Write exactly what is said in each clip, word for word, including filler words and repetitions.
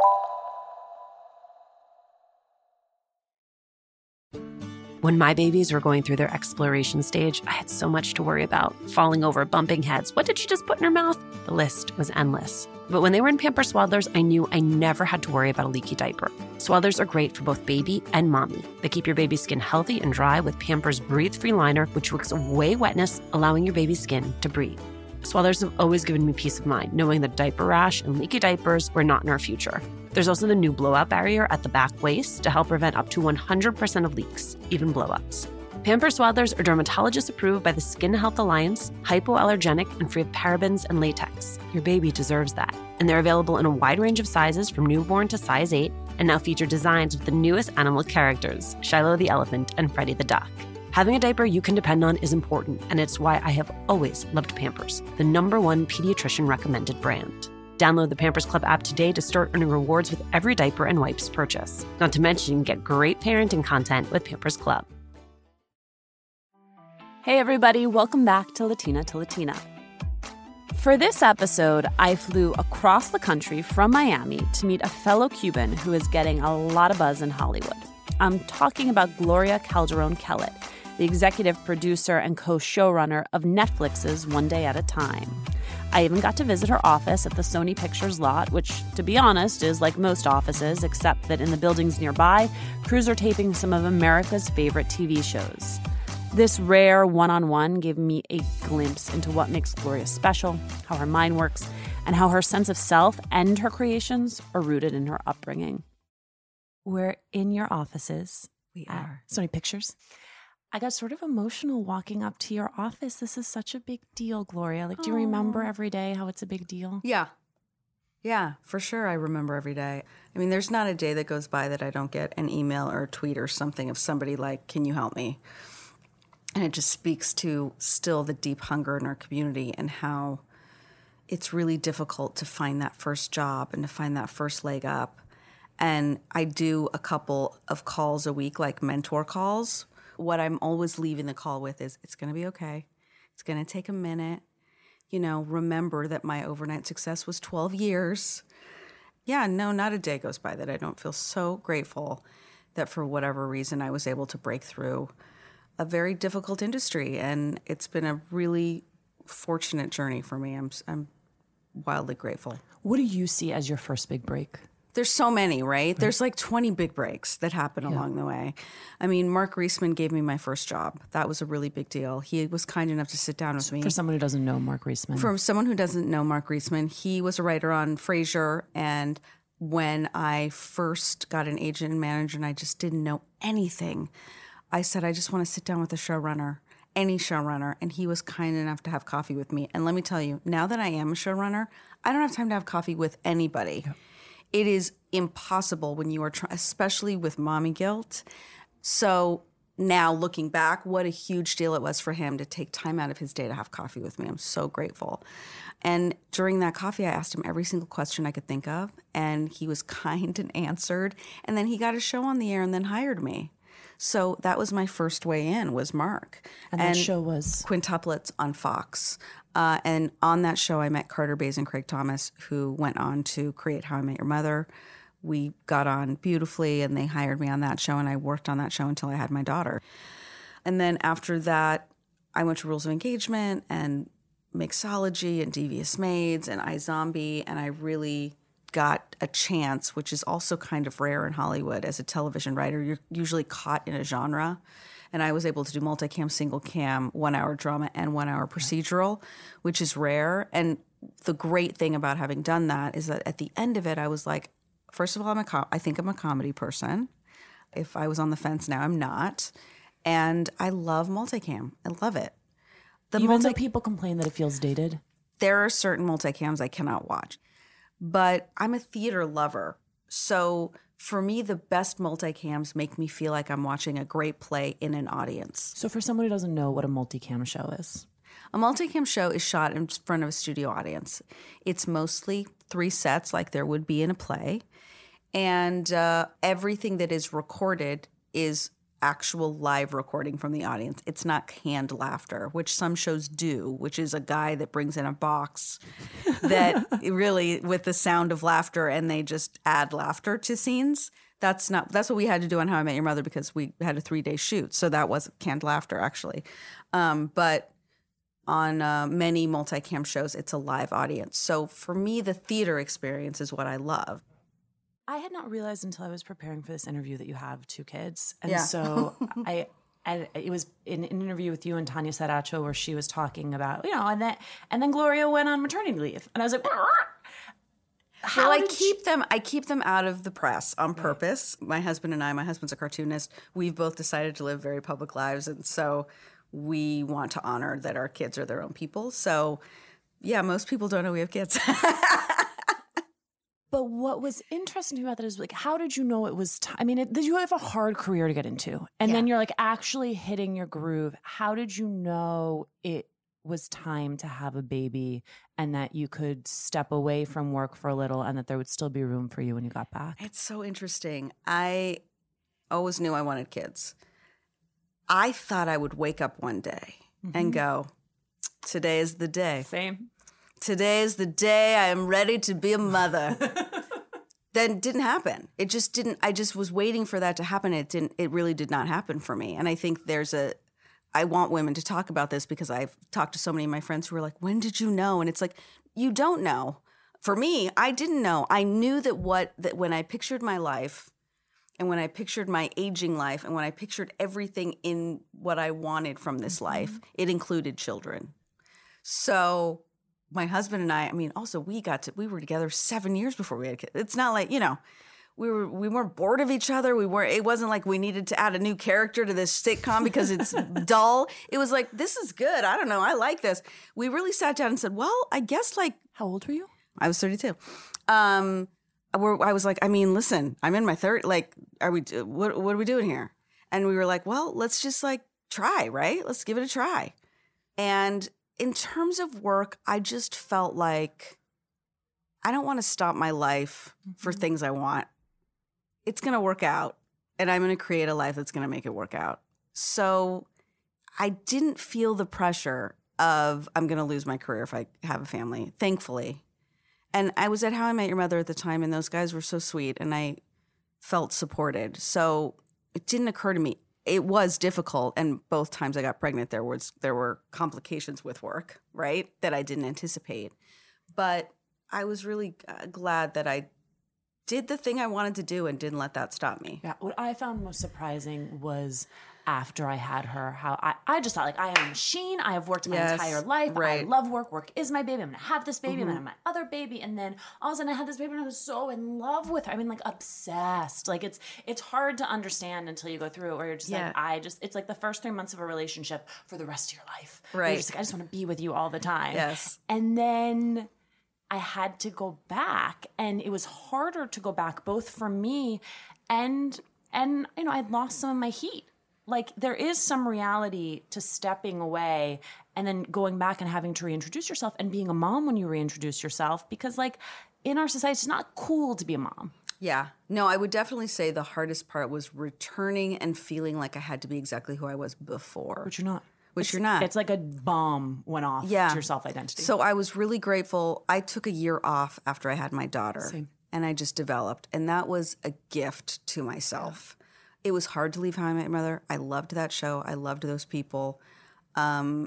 When my babies were going through their exploration stage, I had so much to worry about. Falling over, bumping heads. What did she just put in her mouth? The list was endless. But when they were in Pampers Swaddlers, I knew I never had to worry about a leaky diaper. Swaddlers are great for both baby and mommy. They keep your baby's skin healthy and dry with Pampers Breathe-Free Liner, which wicks away wetness, allowing your baby's skin to breathe. Swaddlers have always given me peace of mind, knowing that diaper rash and leaky diapers were not in our future. There's also the new blowout barrier at the back waist to help prevent up to one hundred percent of leaks, even blowouts. Pampers Swaddlers are dermatologist approved by the Skin Health Alliance, hypoallergenic, and free of parabens and latex. Your baby deserves that. And they're available in a wide range of sizes from newborn to size eight, and now feature designs with the newest animal characters, Shiloh the elephant and Freddie the duck. Having a diaper you can depend on is important, and it's why I have always loved Pampers, the number one pediatrician recommended brand. Download the Pampers Club app today to start earning rewards with every diaper and wipes purchase. Not to mention, get great parenting content with Pampers Club. Hey everybody, welcome back to Latina to Latina. For this episode, I flew across the country from Miami to meet a fellow Cuban who is getting a lot of buzz in Hollywood. I'm talking about Gloria Calderon-Kellett, the executive producer and co-showrunner of Netflix's One Day at a Time. I even got to visit her office at the Sony Pictures lot, which, to be honest, is like most offices, except that in the buildings nearby, crews are taping some of America's favorite T V shows. This rare one-on-one gave me a glimpse into what makes Gloria special, how her mind works, and how her sense of self and her creations are rooted in her upbringing. We're in your offices. We are. Sony Pictures. I got sort of emotional walking up to your office. This is such a big deal, Gloria. Like, do you remember every day how it's a big deal? Yeah. Yeah, for sure I remember every day. I mean, there's not a day that goes by that I don't get an email or a tweet or something of somebody like, can you help me? And it just speaks to still the deep hunger in our community and how it's really difficult to find that first job and to find that first leg up. And I do a couple of calls a week, like mentor calls. What I'm always leaving the call with is, it's going to be okay. It's going to take a minute. You know, remember that my overnight success was twelve years. Yeah, no, not a day goes by that I don't feel so grateful that for whatever reason I was able to break through a very difficult industry. And it's been a really fortunate journey for me. I'm, I'm wildly grateful. What do you see as your first big break? There's so many, right? There's like twenty big breaks that happen yeah. along the way. I mean, Mark Reisman gave me my first job. That was a really big deal. He was kind enough to sit down with me. For someone who doesn't know Mark Reisman. For someone who doesn't know Mark Reisman, he was a writer on Frasier. And when I first got an agent and manager and I just didn't know anything, I said, I just want to sit down with a showrunner, any showrunner. And he was kind enough to have coffee with me. And let me tell you, now that I am a showrunner, I don't have time to have coffee with anybody. Yeah. It is impossible when you are, try- especially with mommy guilt. So now looking back, what a huge deal it was for him to take time out of his day to have coffee with me. I'm so grateful. And during that coffee, I asked him every single question I could think of, and he was kind and answered. And then he got a show on the air and then hired me. So that was my first way in, was Mark. And, and that show was? Quintuplets on Fox. Uh, and on that show, I met Carter Bays and Craig Thomas, who went on to create How I Met Your Mother. We got on beautifully, and they hired me on that show, and I worked on that show until I had my daughter. And then after that, I went to Rules of Engagement and Mixology and Devious Maids and iZombie, and I really got a chance, which is also kind of rare in Hollywood. As a television writer, you're usually caught in a genre. And I was able to do multicam, single cam, one hour drama, and one hour procedural, which is rare. And the great thing about having done that is that at the end of it, I was like, first of all, I'm a com- I think I'm a comedy person. If I was on the fence now, I'm not. And I love multicam. I love it. The Even multi- though people complain that it feels dated? There are certain multicams I cannot watch. But I'm a theater lover. So for me, the best multicams make me feel like I'm watching a great play in an audience. So for someone who doesn't know what a multicam show is? A multicam show is shot in front of a studio audience. It's mostly three sets like there would be in a play. And uh, everything that is recorded is actual live recording from the audience. It's not canned laughter, which some shows do, which is a guy that brings in a box that really with the sound of laughter and they just add laughter to scenes. That's not, that's what we had to do on How I Met Your Mother because we had a three day shoot. So that was canned laughter actually. Um, but on uh, many multicam shows, it's a live audience. So for me, the theater experience is what I love. I had not realized until I was preparing for this interview that you have two kids. And Yeah. so I, I, it was in an interview with you and Tanya Saracho where she was talking about, you know, and then, and then Gloria went on maternity leave. And I was like, How well, I keep you- them I keep them out of the press on purpose. My husband and I, my husband's a cartoonist, we've both decided to live very public lives. And so we want to honor that our kids are their own people. So yeah, most people don't know we have kids. But what was interesting to me about that is like, how did you know it was time? I mean, it, did you have a hard career to get into? And Yeah. then you're like actually hitting your groove. How did you know it was time to have a baby and that you could step away from work for a little and that there would still be room for you when you got back? It's so interesting. I always knew I wanted kids. I thought I would wake up one day mm-hmm. and go, today is the day. Same. Today is the day I am ready to be a mother. Then it didn't happen. It just didn't. I just was waiting for that to happen. It didn't. It really did not happen for me. And I think there's a, I want women to talk about this because I've talked to so many of my friends who are like, when did you know? And it's like, you don't know. For me, I didn't know. I knew that what, that when I pictured my life and when I pictured my aging life and when I pictured everything in what I wanted from this mm-hmm. life, it included children. So my husband and I, I mean, also we got to, we were together seven years before we had kids. It's not like, you know, we were, we weren't bored of each other. We weren't, it wasn't like we needed to add a new character to this sitcom because it's dull. It was like, this is good. I don't know. I like this. We really sat down and said, well, I guess like. How old were you? I was thirty-two. Um, we're, I was like, I mean, listen, I'm in my third, like, are we, what, what are we doing here? And we were like, well, let's just like try, right? Let's give it a try. And in terms of work, I just felt like I don't want to stop my life mm-hmm. for things I want. It's going to work out, and I'm going to create a life that's going to make it work out. So I didn't feel the pressure of I'm going to lose my career if I have a family, thankfully. And I was at How I Met Your Mother at the time, and those guys were so sweet, and I felt supported. So it didn't occur to me. It was difficult, and both times I got pregnant, there was there were complications with work, right, that I didn't anticipate. But I was really uh, glad that I did the thing I wanted to do and didn't let that stop me. Yeah, what I found most surprising was after I had her, how I, I just thought, like, I am a machine. I have worked my yes, entire life. right. I love work. Work is my baby. I'm going to have this baby. Mm-hmm. I'm going to have my other baby. And then all of a sudden I had this baby and I was so in love with her. I mean, like, obsessed. Like, it's it's hard to understand until you go through it where you're just yeah. like, I just, it's like the first three months of a relationship for the rest of your life. Right. You're just like, I just want to be with you all the time. Yes. And then I had to go back, and it was harder to go back both for me and, and you know, I'd lost some of my heat. Like, there is some reality to stepping away and then going back and having to reintroduce yourself and being a mom when you reintroduce yourself, because, like, in our society, it's not cool to be a mom. Yeah. No, I would definitely say the hardest part was returning and feeling like I had to be exactly who I was before. Which you're not. Which it's, you're not. It's like a bomb went off yeah. to your self-identity. So I was really grateful. I took a year off after I had my daughter. Same. And I just developed. And that was a gift to myself. Yeah. It was hard to leave How I Met Your Mother. I loved that show. I loved those people. Um,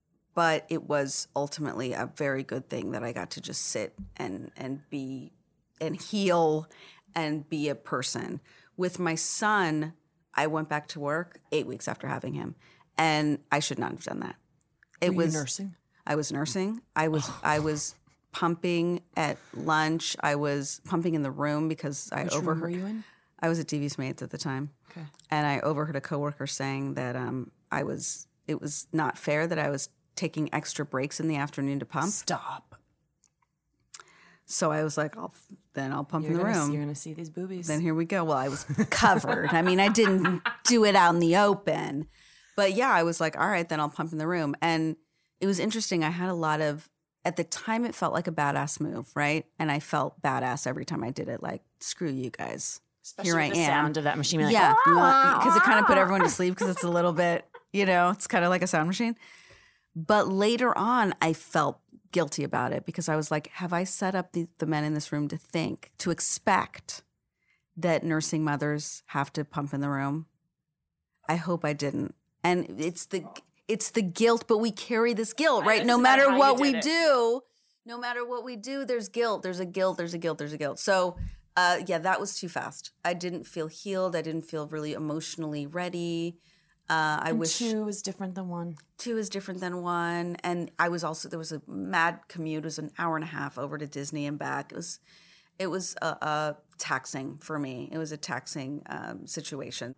but it was ultimately a very good thing that I got to just sit and and be and heal and be a person. With my son, I went back to work eight weeks after having him. And I should not have done that. It Were was you nursing? I was nursing. I was I was pumping at lunch. I was pumping in the room because I Which overheard. room were you in? I was at D V's Mates at the time. Okay. And I overheard a coworker saying that um, I was. It was not fair that I was taking extra breaks in the afternoon to pump. Stop. So I was like, I'll, then I'll pump You're in the gonna, room. You're going to see these boobies. Then here we go. Well, I was covered. I mean, I didn't do it out in the open. But yeah, I was like, all right, then I'll pump in the room. And it was interesting. I had a lot of, at the time, it felt like a badass move, right? And I felt badass every time I did it. Like, screw you guys. Especially here I with the am. sound of that machine. Like, Yeah, "Ah, because it kind of put ah." everyone to sleep because it's a little bit, you know, it's kind of like a sound machine. But later on, I felt guilty about it because I was like, have I set up the, the men in this room to think, to expect that nursing mothers have to pump in the room? I hope I didn't. And it's the it's the guilt, but we carry this guilt, right? No matter what we do, no matter what we do, there's guilt. There's a guilt. There's a guilt. There's a guilt. So, uh, yeah, that was too fast. I didn't feel healed. I didn't feel really emotionally ready. Uh, I And wish two is different than one. two is different than one. And I was also there was a mad commute. It was an hour and a half over to Disney and back. It was it was uh, uh, taxing for me. It was a taxing um, situation.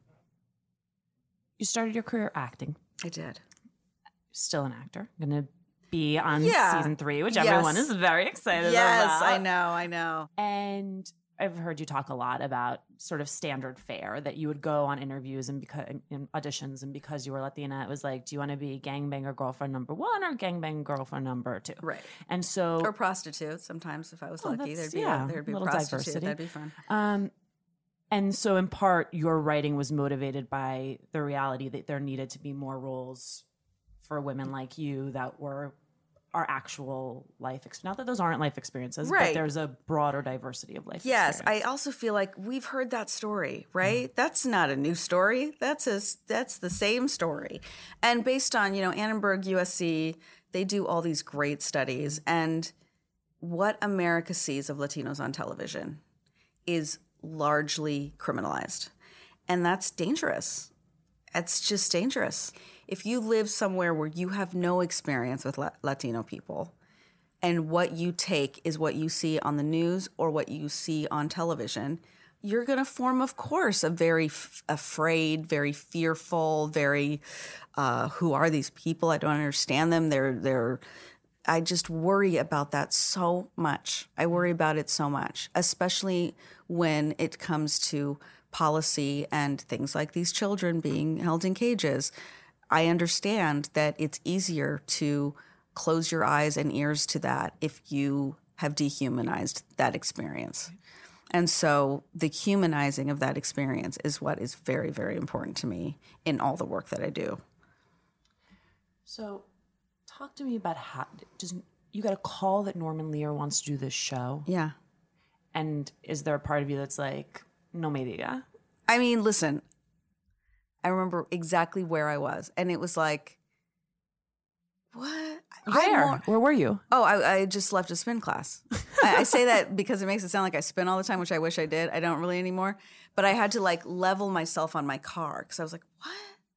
You started your career acting. I did. Still an actor. Going to be on Yeah. season three, which Yes. everyone is very excited Yes, about. I know, I know. And I've heard you talk a lot about sort of standard fare, that you would go on interviews and because in auditions, and because you were Latina, it was like, do you want to be gangbanger girlfriend number one or gangbang girlfriend number two? Right. And so, Or prostitute. Sometimes, if I was Oh, lucky, that's- there'd be yeah, a, there'd be a little prostitute. diversity. That'd be fun. um, and so in part, your writing was motivated by the reality that there needed to be more roles for women like you that were our actual life experience. Not that those aren't life experiences, but Right. there's a broader diversity of life Yes, I experience. also feel like we've heard that story, right? That's not a new story. That's a, that's the same story. And based on, you know, Annenberg, U S C, they do all these great studies. And what America sees of Latinos on television is largely criminalized. And that's dangerous. It's just dangerous. If you live somewhere where you have no experience with La- Latino people, and what you take is what you see on the news or what you see on television, you're going to form, of course, a very f- afraid, very fearful, very, uh, who are these people? I don't understand them. They're, they're, I just worry about that so much. I worry about it so much, especially when it comes to policy and things like these children being held in cages. I understand that it's easier to close your eyes and ears to that if you have dehumanized that experience. And so the humanizing of that experience is what is very, very important to me in all the work that I do. So talk to me about how, does, you got a call that Norman Lear wants to do this show. Yeah. And is there a part of you that's like, no me diga? I mean, listen, I remember exactly where I was. And it was like, what? Where? more- Where were you? Oh, I, I just left a spin class. I, I say that because it makes it sound like I spin all the time, which I wish I did. I don't really anymore. But I had to like level myself on my car because I was like, what?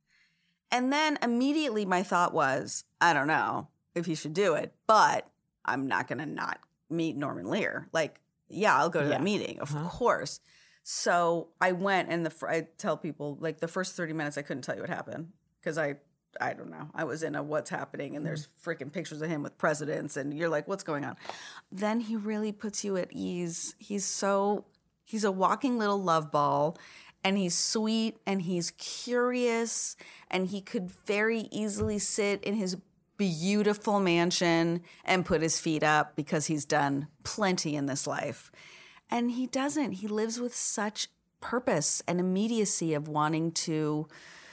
And then immediately my thought was, I don't know if he should do it, but I'm not going to not meet Norman Lear. Like, yeah, I'll go to Yeah. that meeting, of Uh-huh. course. So I went, and the fir- I tell people, like, the first thirty minutes, I couldn't tell you what happened because I, I don't know. I was in a what's happening, and there's freaking pictures of him with presidents, and you're like, what's going on? Then he really puts you at ease. He's so, he's a walking little love ball, and he's sweet, and he's curious, and he could very easily sit in his beautiful mansion and put his feet up because he's done plenty in this life. And he doesn't. He lives with such purpose and immediacy of wanting to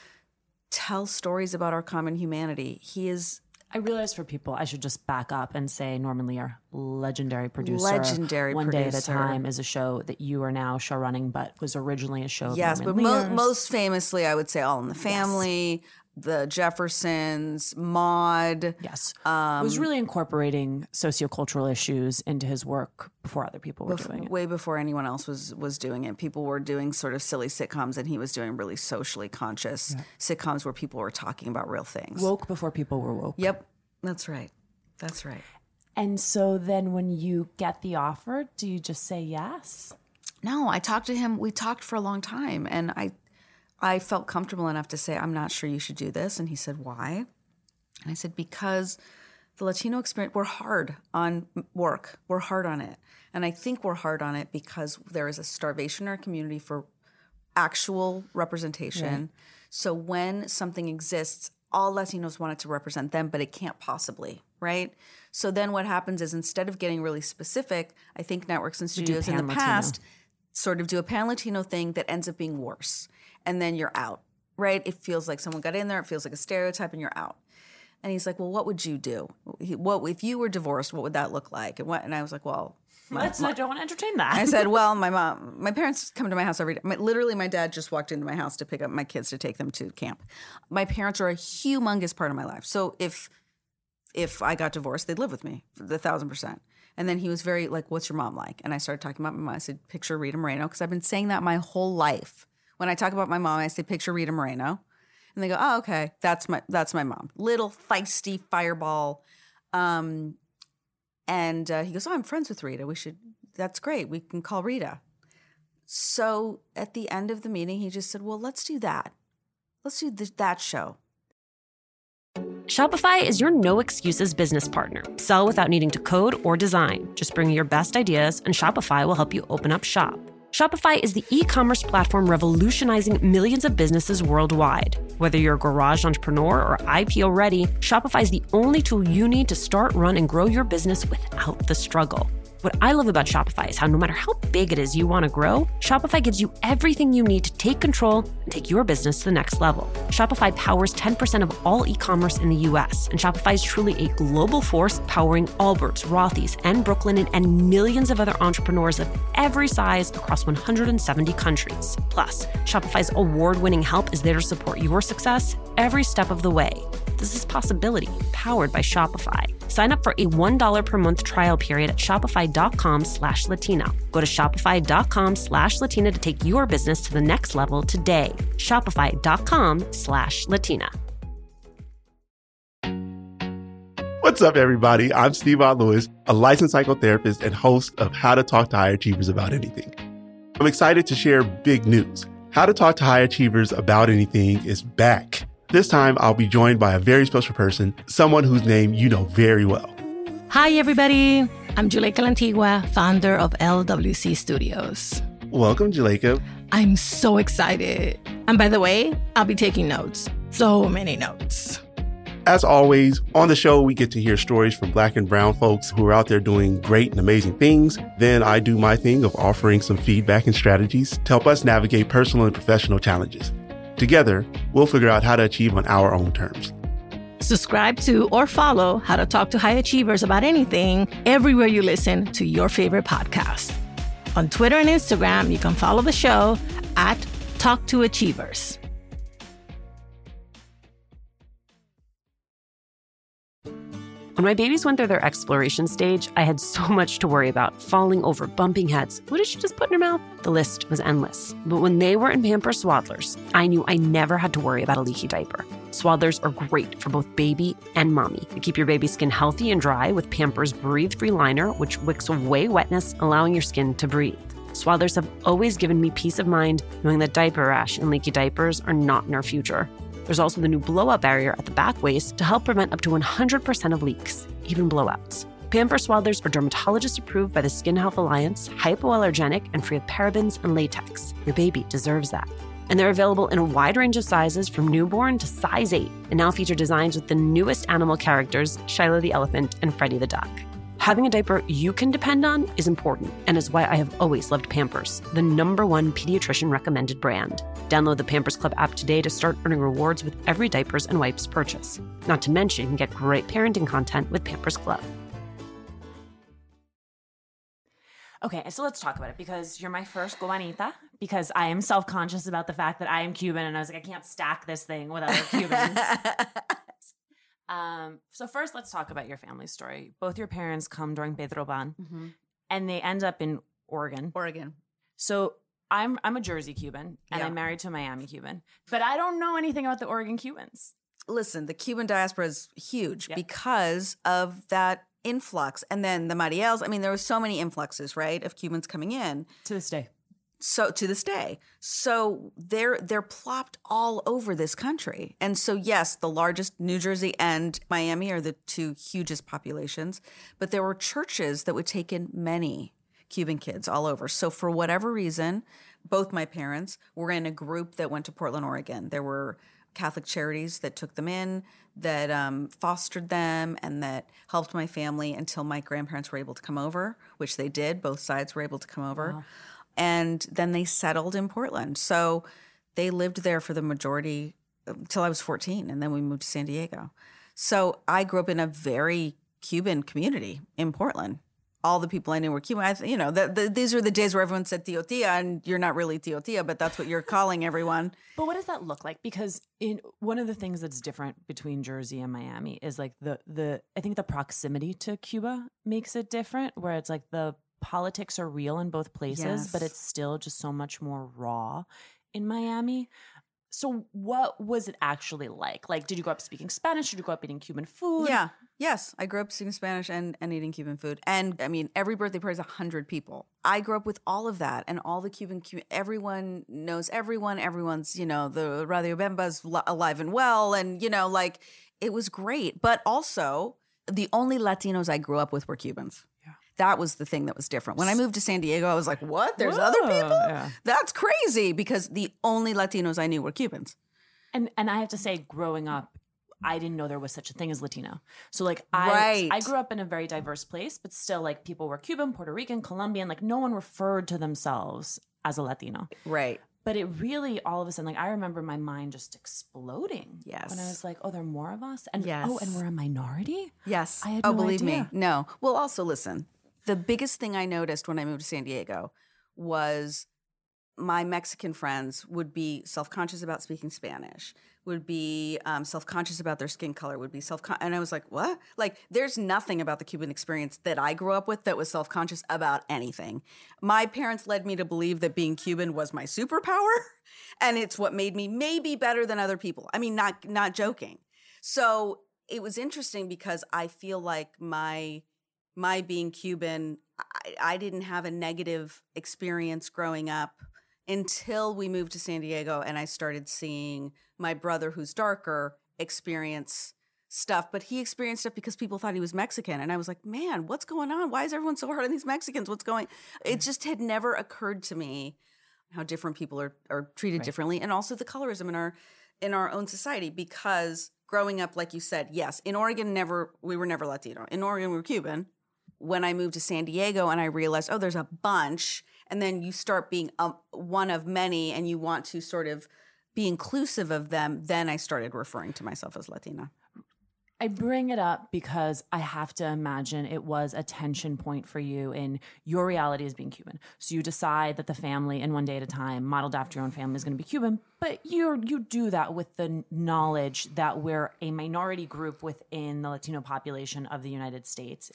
tell stories about our common humanity. He is I realize for people, I should just back up and say Norman Lear, legendary producer. Legendary One Day at a producer. Time is a show that you are now show running, but was originally a show of yes, Norman but mo- Lear's. most famously, I would say All in the Family, The Jeffersons, Maude. Yes. Um, was really incorporating sociocultural issues into his work before other people were Bef- doing it. way before anyone else was was doing it. People were doing sort of silly sitcoms, and he was doing really socially conscious sitcoms where people were talking about real things. Woke before people were woke. Yep, that's right. That's right. And so then when you get the offer, do you just say yes? No, I talked to him. We talked for a long time, and I I felt comfortable enough to say, I'm not sure you should do this. And he said, why? And I said, because the Latino experience, we're hard on work. We're hard on it. And I think we're hard on it because there is a starvation in our community for actual representation. Right. So when something exists, all Latinos want it to represent them, but it can't possibly, right? So then what happens is instead of getting really specific, I think networks and studios in the pan-Latino. past sort of do a Pan Latino thing that ends up being worse. And then you're out, right? It feels like someone got in there. It feels like a stereotype and you're out. And he's like, well, what would you do? He, what if you were divorced, what would that look like? And, what, and I was like, well, my, Let's, my, I don't want to entertain that. I said, well, my mom, my parents come to my house every day. My, literally, my dad just walked into my house to pick up my kids to take them to camp. My parents are a humongous part of my life. So if if I got divorced, they'd live with me, the thousand percent. And then he was very like, what's your mom like? And I started talking about my mom. I said, picture Rita Moreno, because I've been saying that my whole life. When I talk about my mom, I say, picture Rita Moreno. And they go, oh, okay, that's my that's my mom. Little feisty fireball. Um, and uh, he goes, oh, I'm friends with Rita. We should, that's great. We can call Rita. So at the end of the meeting, he just said, well, let's do that. Let's do th- that show. Shopify is your no excuses business partner. Sell without needing to code or design. Just bring your best ideas and Shopify will help you open up shop. Shopify is the e-commerce platform revolutionizing millions of businesses worldwide. Whether you're a garage entrepreneur or I P O ready, Shopify is the only tool you need to start, run, and grow your business without the struggle. What I love about Shopify is how no matter how big it is you want to grow, Shopify gives you everything you need to take control and take your business to the next level. Shopify powers ten percent of all e-commerce in the U S, and Shopify is truly a global force powering Allbirds, Rothy's, and Brooklinen, and millions of other entrepreneurs of every size across one hundred seventy countries. Plus, Shopify's award-winning help is there to support your success every step of the way. This is Possibility, powered by Shopify. Sign up for a one dollar per month trial period at shopify.com slash Latina. Go to shopify.com slash Latina to take your business to the next level today. Shopify.com slash Latina. What's up, everybody? I'm Steve Lewis, a licensed psychotherapist and host of How to Talk to High Achievers About Anything. I'm excited to share big news. How to Talk to High Achievers About Anything is back. This time, I'll be joined by a very special person, someone whose name you know very well. Hi, everybody. I'm Juleyka Lantigua, founder of L W C Studios. Welcome, Juleyka. I'm so excited. And by the way, I'll be taking notes. So many notes. As always, on the show, we get to hear stories from Black and brown folks who are out there doing great and amazing things. Then I do my thing of offering some feedback and strategies to help us navigate personal and professional challenges. Together, we'll figure out how to achieve on our own terms. Subscribe to or follow How to Talk to High Achievers About Anything everywhere you listen to your favorite podcast. On Twitter and Instagram, you can follow the show at Talk to Achievers. When my babies went through their exploration stage, I had so much to worry about. Falling over, bumping heads. What did she just put in her mouth? The list was endless. But when they were in Pampers Swaddlers, I knew I never had to worry about a leaky diaper. Swaddlers are great for both baby and mommy. They keep your baby's skin healthy and dry with Pampers Breathe-Free Liner, which wicks away wetness, allowing your skin to breathe. Swaddlers have always given me peace of mind knowing that diaper rash and leaky diapers are not in our future. There's also the new blowout barrier at the back waist to help prevent up to one hundred percent of leaks, even blowouts. Pampers Swaddlers are dermatologist approved by the Skin Health Alliance, hypoallergenic, and free of parabens and latex. Your baby deserves that. And they're available in a wide range of sizes from newborn to size eight, and now feature designs with the newest animal characters, Shiloh the elephant and Freddie the duck. Having a diaper you can depend on is important, and is why I have always loved Pampers, the number one pediatrician recommended brand. Download the Pampers Club app today to start earning rewards with every diapers and wipes purchase. Not to mention, you can get great parenting content with Pampers Club. Okay, so let's talk about it, because you're my first Cubanita, because I am self-conscious about the fact that I am Cuban, and I was like, I can't stack this thing with other Cubans. um, so first, let's talk about your family story. Both your parents come during Pedro Ban, mm-hmm. and they end up in Oregon. Oregon. So I'm I'm a Jersey Cuban, and yeah. I'm married to a Miami Cuban, but I don't know anything about the Oregon Cubans. Listen, the Cuban diaspora is huge yep. because of that influx. And then the Mariels, I mean, there were so many influxes, right, of Cubans coming in. To this day. So to this day. So they're they're plopped all over this country. And so, yes, the largest, New Jersey and Miami are the two hugest populations. But there were churches that would take in many Cuban kids all over. So for whatever reason, both my parents were in a group that went to Portland, Oregon. There were Catholic charities that took them in, that um, fostered them, and that helped my family until my grandparents were able to come over, which they did. Both sides were able to come over. And then they settled in Portland. So they lived there for the majority until I was fourteen, and then we moved to San Diego. So I grew up in a very Cuban community in Portland. All the people I knew were Cuban. I, you know, the, the, these were the days where everyone said Tio Tia, and you're not really Tio Tia, but that's what you're calling everyone. But what does that look like? Because in one of the things that's different between Jersey and Miami is like the the I think the proximity to Cuba makes it different, where it's like the politics are real in both places, Yes. but it's still just so much more raw in Miami. So what was it actually like? Like, did you grow up speaking Spanish? Did you grow up eating Cuban food? Yeah. Yes. I grew up speaking Spanish and, and eating Cuban food. And I mean, every birthday party is one hundred people. I grew up with all of that and all the Cuban, Cuban everyone knows everyone. Everyone's, you know, the Radio Bemba's li- alive and well. And, you know, like it was great. But also, the only Latinos I grew up with were Cubans. Yeah. That was the thing that was different. When I moved to San Diego, I was like, what? There's Whoa, other people? yeah. That's crazy, because the only Latinos I knew were Cubans. And and I have to say, growing up, I didn't know there was such a thing as Latino. So like I Right. I grew up in a very diverse place, but still like people were Cuban, Puerto Rican, Colombian. Like no one referred to themselves as a Latino. Right. But it really, all of a sudden, like I remember my mind just exploding. Yes. When I was like, oh, there are more of us? And Yes. oh, and we're a minority? Yes. I had oh, no believe idea. me. No. Well, also listen, the biggest thing I noticed when I moved to San Diego was my Mexican friends would be self-conscious about speaking Spanish, would be um, self-conscious about their skin color, would be self-conscious. And I was like, what? Like, there's nothing about the Cuban experience that I grew up with that was self-conscious about anything. My parents led me to believe that being Cuban was my superpower, and it's what made me maybe better than other people. I mean, not not joking. So it was interesting because I feel like my my being Cuban, I, I didn't have a negative experience growing up until we moved to San Diego and I started seeing my brother, who's darker, experience stuff. But he experienced stuff because people thought he was Mexican. And I was like, man, what's going on? Why is everyone so hard on these Mexicans? What's going It just had never occurred to me how different people are, are treated Right. differently. And also the colorism in our in our own society, because growing up, like you said, yes, in Oregon, never we were never Latino. In Oregon, we were Cuban. When I moved to San Diego and I realized, oh, there's a bunch, and then you start being a, one of many and you want to sort of be inclusive of them, then I started referring to myself as Latina. I bring it up because I have to imagine it was a tension point for you in your reality as being Cuban. So you decide that the family, and one day at a time, modeled after your own family, is going to be Cuban, but you you do that with the knowledge that we're a minority group within the Latino population of the United States.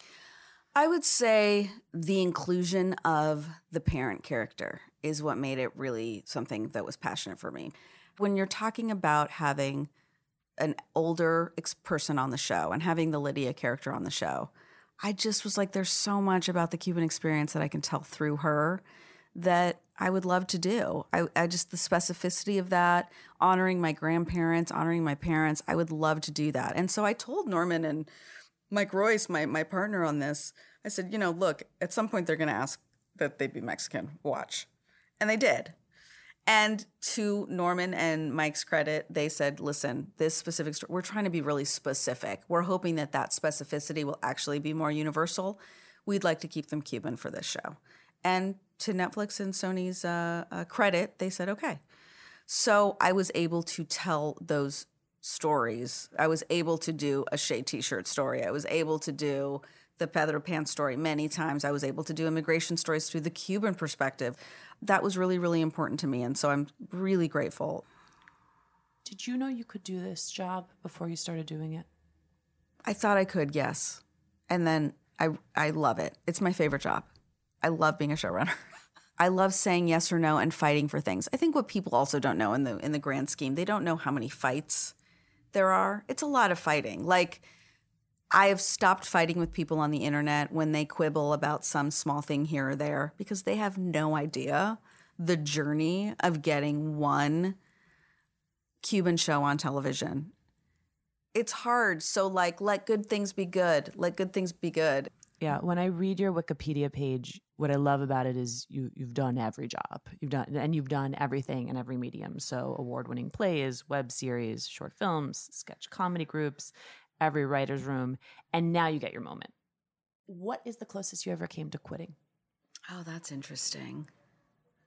I would say the inclusion of the parent character is what made it really something that was passionate for me. When you're talking about having an older ex- person on the show and having the Lydia character on the show, I just was like, there's so much about the Cuban experience that I can tell through her that I would love to do. I, I just, the specificity of that, honoring my grandparents, honoring my parents, I would love to do that. And so I told Norman and Mike Royce, my, my partner on this, I said, you know, look, at some point they're going to ask that they be Mexican. Watch. And they did. And to Norman and Mike's credit, they said, listen, this specific story, we're trying to be really specific. We're hoping that that specificity will actually be more universal. We'd like to keep them Cuban for this show. And to Netflix and Sony's uh, uh, credit, they said, okay. So I was able to tell those stories. I was able to do a Shea T-shirt story. I was able to do the Pedro Pan story many times. I was able to do immigration stories through the Cuban perspective. That was really, really important to me. And so I'm really grateful. Did you know you could do this job before you started doing it? I thought I could, yes. And then I I love it. It's my favorite job. I love being a showrunner. I love saying yes or no and fighting for things. I think what people also don't know in the in the grand scheme, they don't know how many fights there are. It's a lot of fighting. Like, I have stopped fighting with people on the internet when they quibble about some small thing here or there, because they have no idea the journey of getting one Cuban show on television. It's hard. So, like, let good things be good. Let good things be good. Yeah, when I read your Wikipedia page, what I love about it is you you've done every job. You've done and you've done everything in every medium. So award-winning plays, web series, short films, sketch comedy groups, every writer's room, and now you get your moment. What is the closest you ever came to quitting? Oh, that's interesting.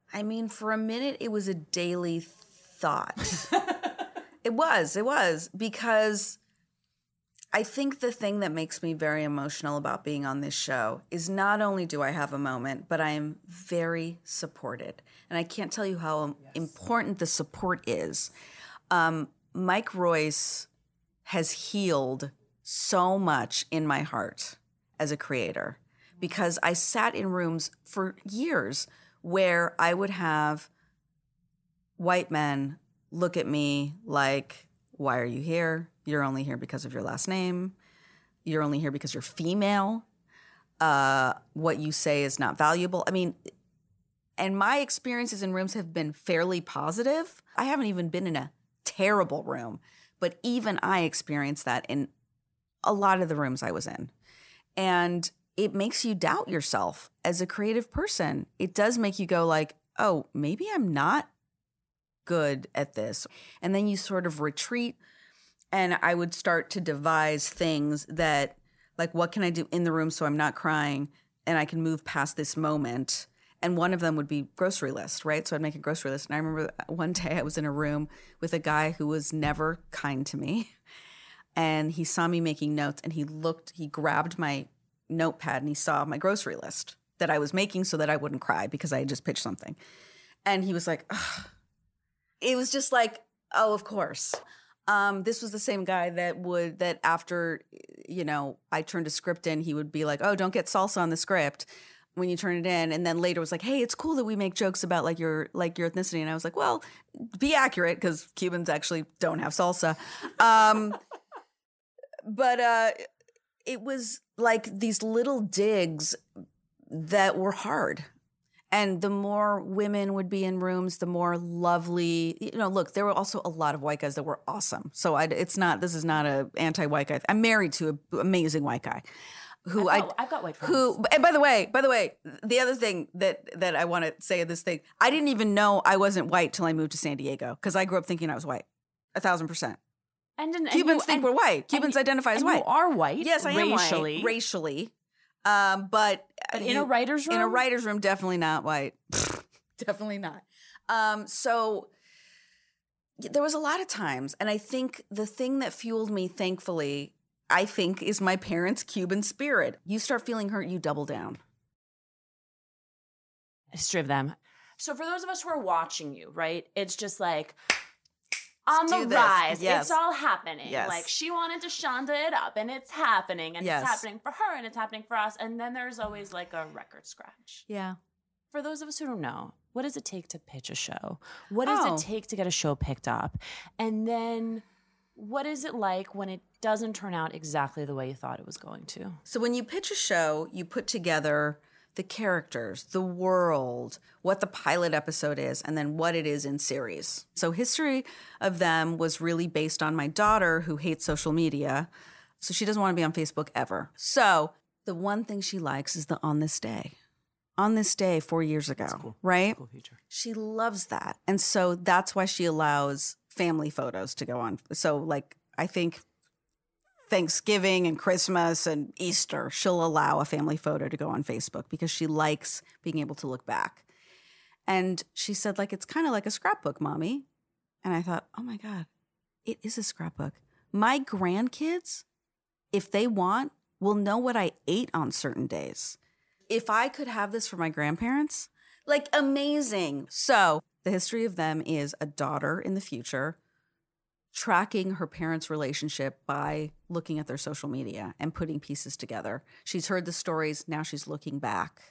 I mean, for a minute, it was a daily thought. It was, it was, because I think the thing that makes me very emotional about being on this show is not only do I have a moment, but I am very supported. And I can't tell you how yes. important the support is. Um, Mike Royce has healed so much in my heart as a creator, because I sat in rooms for years where I would have white men look at me like, why are you here? You're only here because of your last name. You're only here because you're female. Uh, what you say is not valuable. I mean, and my experiences in rooms have been fairly positive. I haven't even been in a terrible room, but even I experienced that in a lot of the rooms I was in. And it makes you doubt yourself as a creative person. It does make you go like, oh, maybe I'm not good at this. And then you sort of retreat, and I would start to devise things that, like, what can I do in the room so I'm not crying and I can move past this moment? And one of them would be grocery list, right? So I'd make a grocery list. And I remember one day I was in a room with a guy who was never kind to me. And he saw me making notes, and he looked, he grabbed my notepad and he saw my grocery list that I was making so that I wouldn't cry because I had just pitched something. And he was like, ugh. It was just like, oh, of course. Um, this was the same guy that would, that after, you know, I turned a script in, he would be like, oh, don't get salsa on the script when you turn it in. And then later was like, hey, it's cool that we make jokes about like your, like your ethnicity. And I was like, well, be accurate, because Cubans actually don't have salsa. Um, but uh, it was like these little digs that were hard. And the more women would be in rooms, the more lovely, you know, look, there were also a lot of white guys that were awesome. So I, it's not, this is not a anti-white guy. I'm married to an amazing white guy who I've got, I, I've got white friends. Who, and by the way, by the way, the other thing that, that I want to say in this thing, I didn't even know I wasn't white till I moved to San Diego, because I grew up thinking I was white. A thousand percent. And, and Cubans and you, think and, we're white. Cubans and, identify as and white. You are white. Yes, I am racially. white. Racially. Um, but but in you, a writer's room? In a writer's room, definitely not white. Definitely not. Um, so there was a lot of times, and I think the thing that fueled me, thankfully, I think, is my parents' Cuban spirit. You start feeling hurt, you double down. History of them. So for those of us who are watching you, right, it's just like, on the rise. Yes. It's all happening. Yes. Like, she wanted to Shonda it up, and it's happening, and yes. it's happening for her, and it's happening for us. And then there's always like a record scratch. Yeah. For those of us who don't know, what does it take to pitch a show? What does oh. it take to get a show picked up? And then what is it like when it doesn't turn out exactly the way you thought it was going to? So when you pitch a show, you put together the characters, the world, what the pilot episode is, and then what it is in series. So History of Them was really based on my daughter, who hates social media. So she doesn't want to be on Facebook ever. So the one thing she likes is the On This Day. On This Day four years ago, cool. right? Cool feature. She loves that. And so that's why she allows family photos to go on. So like, I think Thanksgiving and Christmas and Easter, she'll allow a family photo to go on Facebook because she likes being able to look back. And she said, like, it's kind of like a scrapbook, Mommy. And I thought, oh my God, it is a scrapbook. My grandkids, if they want, will know what I ate on certain days. If I could have this for my grandparents, like, amazing. So the History of Them is a daughter in the future tracking her parents' relationship by looking at their social media and putting pieces together. She's heard the stories, now she's looking back.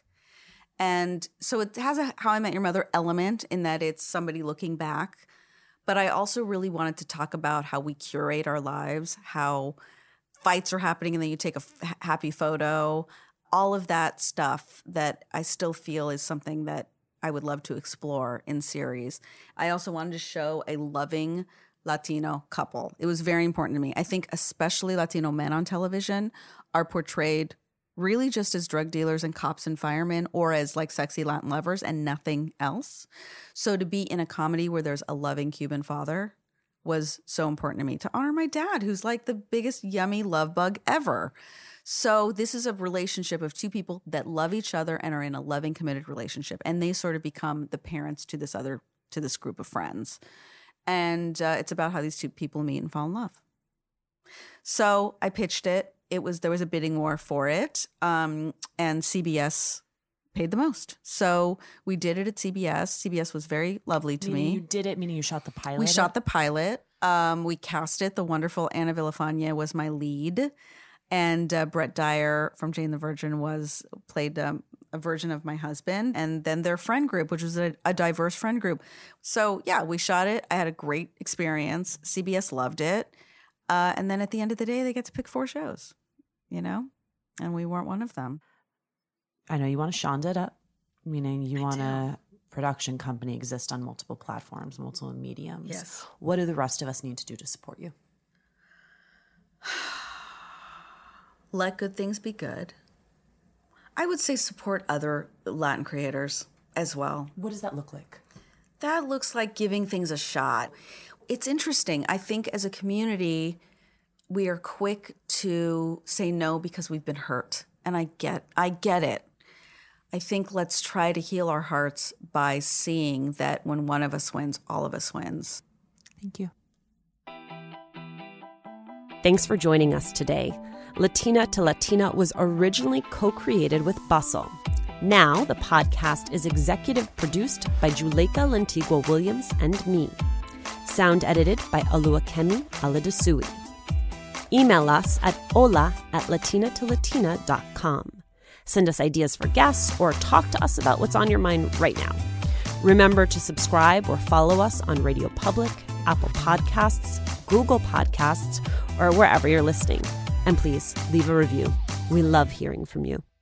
And so it has a How I Met Your Mother element in that it's somebody looking back. But I also really wanted to talk about how we curate our lives, how fights are happening and then you take a f- happy photo, all of that stuff that I still feel is something that I would love to explore in series. I also wanted to show a loving Latino couple. It was very important to me. I think especially Latino men on television are portrayed really just as drug dealers and cops and firemen, or as like sexy Latin lovers and nothing else. So to be in a comedy where there's a loving Cuban father was so important to me, to honor my dad, who's like the biggest yummy love bug ever. So this is a relationship of two people that love each other and are in a loving, committed relationship. And they sort of become the parents to this other, to this group of friends. And uh, it's about how these two people meet and fall in love. So I pitched it. It was, there was a bidding war for it. Um, and C B S paid the most. So we did it at C B S. C B S was very lovely to meaning me. You did it, meaning you shot the pilot? We shot the pilot. Um, we cast it. The wonderful Anna Villafana was my lead. And uh, Brett Dyer from Jane the Virgin was played um, a version of my husband. And then their friend group, which was a, a diverse friend group. So yeah, we shot it. I had a great experience. C B S loved it. Uh, and then at the end of the day, they get to pick four shows, you know? And we weren't one of them. I know you want to Shonda it up, meaning you I want do. a production company exist on multiple platforms, multiple mediums. Yes. What do the rest of us need to do to support you? Let good things be good. I would say support other Latin creators as well. What does that look like? That looks like giving things a shot. It's interesting. I think as a community, we are quick to say no because we've been hurt. And I get, I get it. I think let's try to heal our hearts by seeing that when one of us wins, all of us wins. Thank you. Thanks for joining us today. Latina to Latina was originally co-created with Bustle. Now, the podcast is executive produced by Juleka Lantigua Williams and me. Sound edited by Oluwakemi Aladasui. Email us at hola at latina to latina dot com. Send us ideas for guests or talk to us about what's on your mind right now. Remember to subscribe or follow us on Radio Public, Apple Podcasts, Google Podcasts, or wherever you're listening. And please leave a review. We love hearing from you.